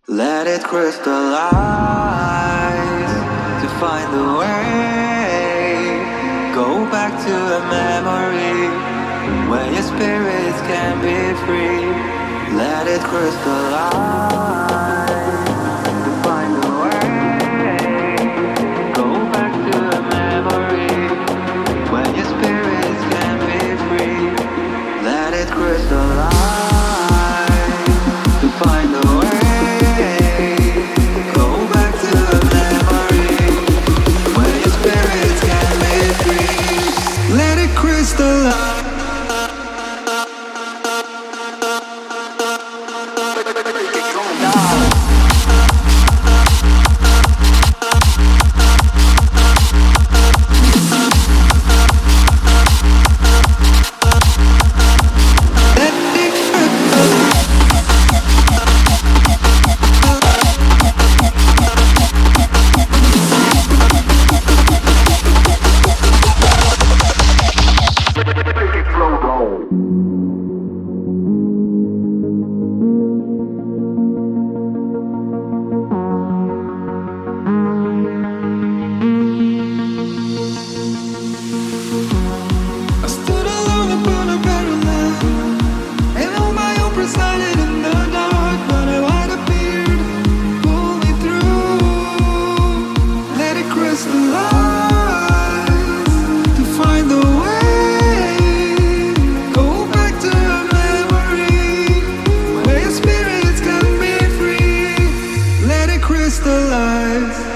Let it crystallize to find the way. Go back to a memory where your spirits can be free. Let it crystallize to find the way. Go back to a memory where your spirits can be free. Let it crystallize to find the way. Let it crystallize. Crystallize.